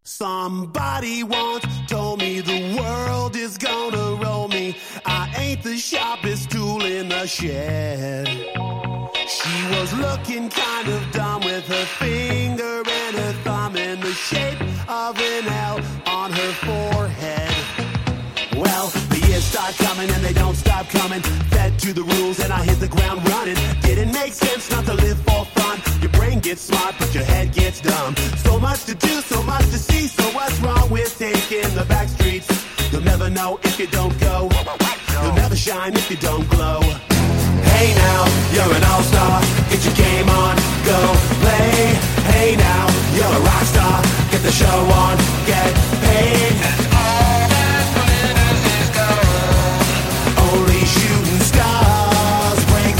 Somebody once told me the world is gonna roll me. I ain't the sharpest tool in the shed. She was looking kind of dumb with her finger and her thumb in the shape of an L on her forehead. Well, the years start coming and they don't stop coming. Fed to the rules and I hit the ground running. Didn't make sense not to live for fun. Your brain gets smart but your head gets dumb. So much to do, so much to see. So what's wrong with taking the back streets? You'll never know if you don't go. You'll never shine if you don't glow. Hey now, you're an all-star. Get your game on, go play. Hey now, you're a rock star. Get the show on, get paid. And all that glitters is gold. Only shooting stars break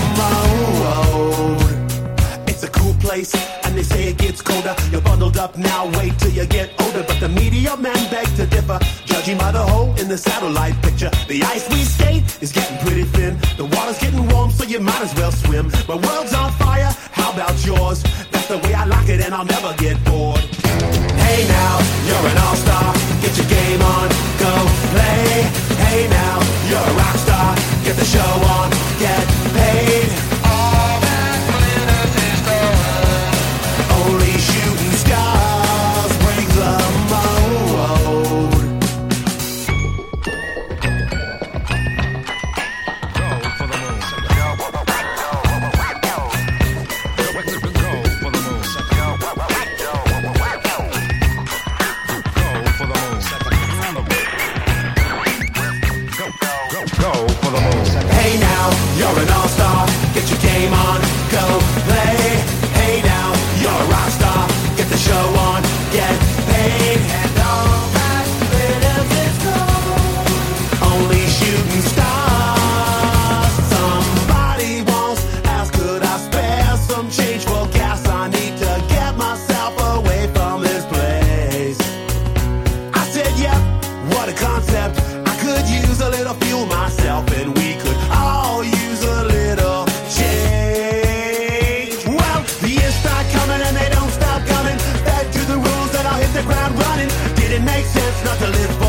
the mold. It's a cool place, and they say it gets colder. You're bundled up now, wait till you get older. But the media men beg to differ, judging by the hole in the satellite picture. The ice we skate is getting pretty thin. The water's getting warm, so you might as well swim. My world's on fire, how about yours? That's the way I like it, and I'll never get bored. Hey now, you're an all-star. Get your game on, go play. Hey now, you're a rock star. Get the show on, get paid. All that glitters is gold. Only shooting stars break the mold. Hey now, you're an all-star. Get your game on, go play. Hey now, you're a rock star. Get the show on, get paid. And all that glitters is gold. Only shooting stars. Somebody once asked, could I spare some change for gas? I need to get myself away from this place. I said, yep, what a concept. I could use a little fuel myself, and we could all use a little change. Well, the years start coming and they don't stop coming. Fed to the rules and I'll hit the ground running. Did it make sense not to live for